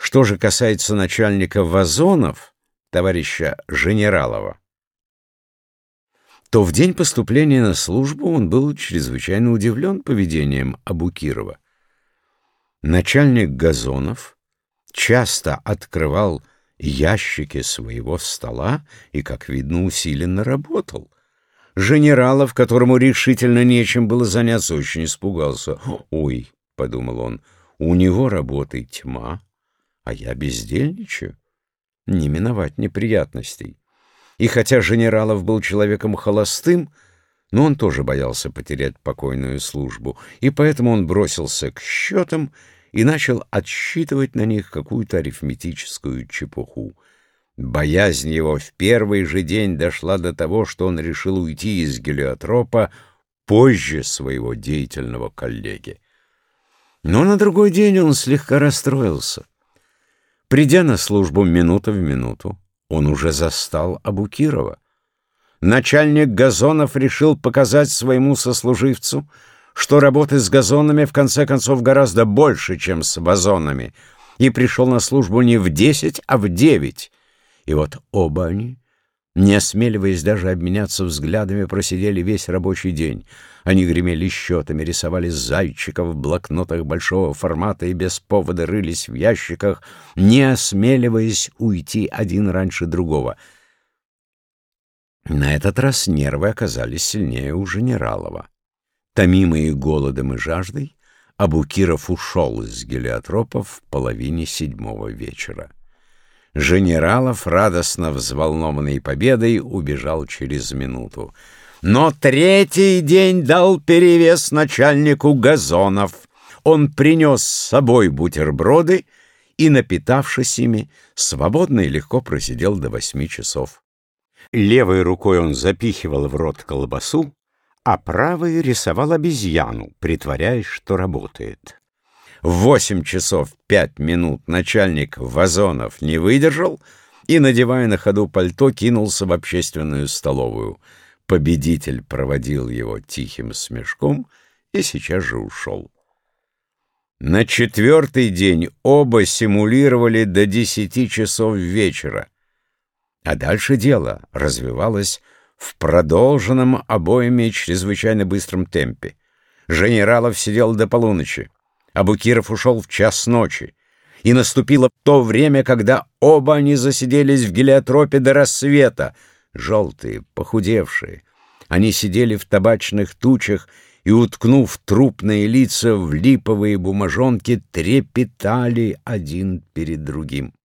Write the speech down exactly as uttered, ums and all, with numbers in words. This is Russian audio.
Что же касается начальника вазонов, товарища Женералова, то в день поступления на службу он был чрезвычайно удивлен поведением Абукирова. Начальник газонов часто открывал ящики своего стола и, как видно, усиленно работал. Женералов, которому решительно нечем было заняться, очень испугался. «Ой», — подумал он, — «у него работы тьма, а я бездельничаю. Не миновать неприятностей». И хотя Женералов был человеком холостым, но он тоже боялся потерять покойную службу, и поэтому он бросился к счетам и начал отсчитывать на них какую-то арифметическую чепуху. Боязнь его в первый же день дошла до того, что он решил уйти из гелиотропа позже своего деятельного коллеги. Но на другой день он слегка расстроился. Придя на службу минута в минуту, он уже застал Абукирова. Начальник газонов решил показать своему сослуживцу, что работы с газонами в конце концов гораздо больше, чем с вазонами, и пришел на службу не в десять, а в девять. И вот оба они, не осмеливаясь даже обменяться взглядами, просидели весь рабочий день. Они гремели счетами, рисовали зайчиков в блокнотах большого формата и без повода рылись в ящиках, не осмеливаясь уйти один раньше другого. На этот раз нервы оказались сильнее у Женералова. Томимый голодом и жаждой, Абукиров ушел из гелиотропа в половине седьмого вечера. Женералов, радостно взволнованный победой, убежал через минуту. Но третий день дал перевес начальнику газонов. Он принес с собой бутерброды и, напитавшись ими, свободно и легко просидел до восьми часов. Левой рукой он запихивал в рот колбасу, а правой рисовал обезьяну, притворяясь, что работает. В восемь часов пять минут начальник вазонов не выдержал и, надевая на ходу пальто, кинулся в общественную столовую. Победитель проводил его тихим смешком и сейчас же ушел. На четвертый день оба симулировали до десяти часов вечера, а дальше дело развивалось в продолженном обоими чрезвычайно быстром темпе. Женералов сидел до полуночи. Абукиров ушел в час ночи, и наступило то время, когда оба они засиделись в гелиотропе до рассвета. Желтые, похудевшие, они сидели в табачных тучах и, уткнув трупные лица в липовые бумажонки, трепетали один перед другим.